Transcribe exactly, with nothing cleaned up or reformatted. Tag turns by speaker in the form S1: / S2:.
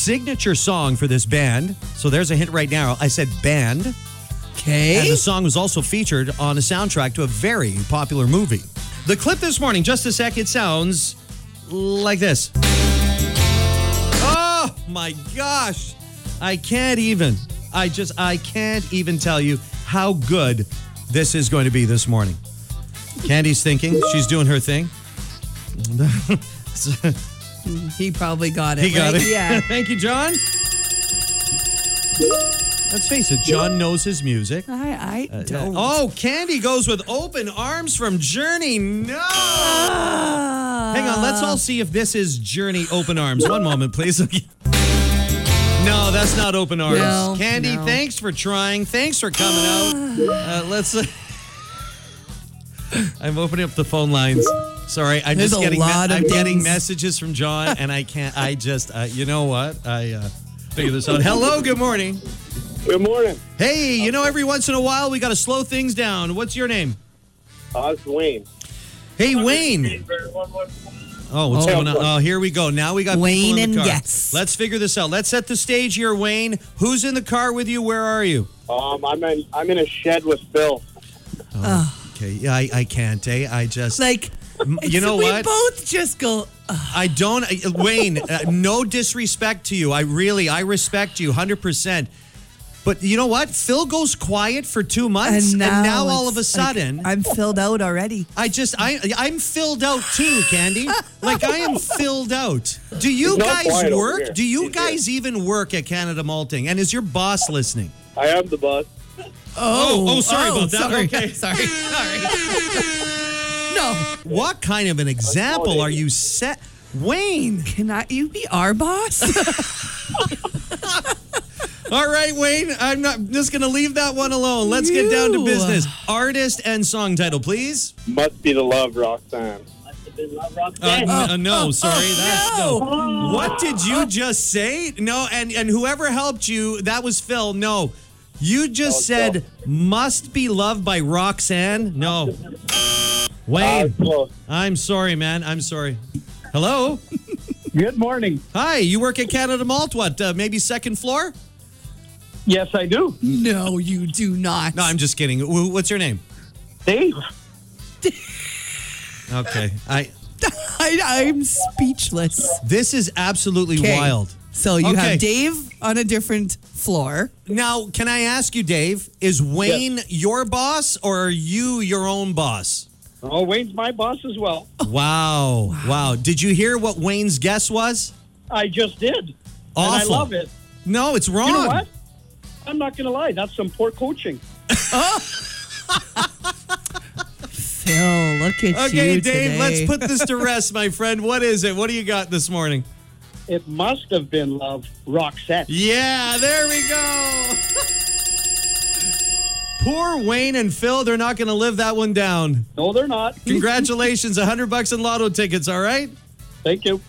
S1: signature song for this band. So there's a hint right now. I said band. And
S2: Okay.
S1: the song was also featured on a soundtrack to a very popular movie. The clip this morning, just a sec, it sounds like this. Oh my gosh. I can't even. I just, I can't even tell you how good this is going to be this morning. Candy's thinking. She's doing her thing.
S2: He probably got it.
S1: He got
S2: right?
S1: it.
S2: Yeah.
S1: Thank you, John. Let's face it, John knows his music.
S2: I, I don't.
S1: Oh, Candy goes with Open Arms from Journey. No! Hang on, let's all see if this is Journey Open Arms. One moment, please. No, that's not Open Arms.
S2: No,
S1: Candy,
S2: no.
S1: thanks for trying. Thanks for coming out. Uh, let's. Uh, I'm opening up the phone lines. Sorry, I'm
S2: There's
S1: just
S2: a
S1: getting.
S2: lot of
S1: I'm getting
S2: things.
S1: messages from John, and I can't. I just. Uh, you know what? I uh, figure this out. Hello. Good morning.
S3: Good morning.
S1: Hey, you know, every once in a while we got to slow things down. What's your name?
S3: Uh, it's Wayne.
S1: Hey, Wayne. Oh, what's
S3: Oh.
S1: going on? Oh, here we go. Now we got
S2: Wayne
S1: people in
S2: and
S1: the car.
S2: Yes.
S1: Let's figure this out. Let's set the stage here, Wayne. Who's in the car with you? Where are you?
S3: Um, I'm in. I'm in a shed with Phil.
S1: Okay, yeah, I, I can't, eh? I just,
S2: Like,
S1: you know
S2: we
S1: what?
S2: both just go, "Ugh."
S1: I don't, I- Wayne, uh, no disrespect to you. I really, I respect you one hundred percent. But you know what? Phil goes quiet for two months, and now, all of a
S2: it's like,
S1: sudden,
S2: I'm filled out already.
S1: I just, I, I'm filled out too, Candy. Like, I am filled out. Do you
S3: He's not
S1: guys
S3: quiet over
S1: work?
S3: here.
S1: Do you
S3: He's here.
S1: guys even work at Canada Malting? And is your boss listening?
S3: I am the boss.
S1: Oh, oh, sorry about that.
S2: Sorry.
S1: Okay.
S2: Sorry. Sorry. No.
S1: What kind of an example are you set? Wayne.
S2: Can I, you be our boss?
S1: All right, Wayne, I'm not I'm just going to leave that one alone. Let's get down to
S2: You.
S1: business. Artist and song title, please.
S3: Must be the love, Roxanne.
S1: Uh, n- uh, no, sorry. That's
S2: no.
S1: no. What did you just say? No, and, and whoever helped you, that was Phil. No. You just
S3: Oh,
S1: said,
S3: Phil.
S1: must be loved by Roxanne. No.
S3: Uh,
S1: Wayne,
S3: close.
S1: I'm sorry, man. I'm sorry. Hello?
S4: Good morning.
S1: Hi, you work at Canada Malt, what, uh, maybe second floor?
S4: Yes, I do.
S2: No, you do not.
S1: No, I'm just kidding. Wh- What's your name?
S4: Dave.
S1: Okay. I.
S2: I, I'm speechless.
S1: This is absolutely
S2: 'Kay.
S1: wild.
S2: So you
S1: Okay.
S2: have Dave on a different floor.
S1: Now, can I ask you, Dave, is Wayne your boss or are you your own boss?
S4: Oh, Wayne's my boss as well.
S1: Wow. Wow. Did you hear what Wayne's guess was?
S4: I just did.
S1: Awful.
S4: And I love it.
S1: No, it's wrong.
S4: You know what? I'm not going to lie. That's some poor coaching.
S2: Phil, look at
S1: Okay,
S2: you
S1: Dave,
S2: today.
S1: let's put this to rest, my friend. What is it? What do you got this morning?
S4: It must have been love, Roxette.
S1: Yeah, there we go. Poor Wayne and Phil, they're not going to live that one down.
S4: No, they're not.
S1: Congratulations, one hundred bucks in lotto tickets, all right?
S4: Thank you.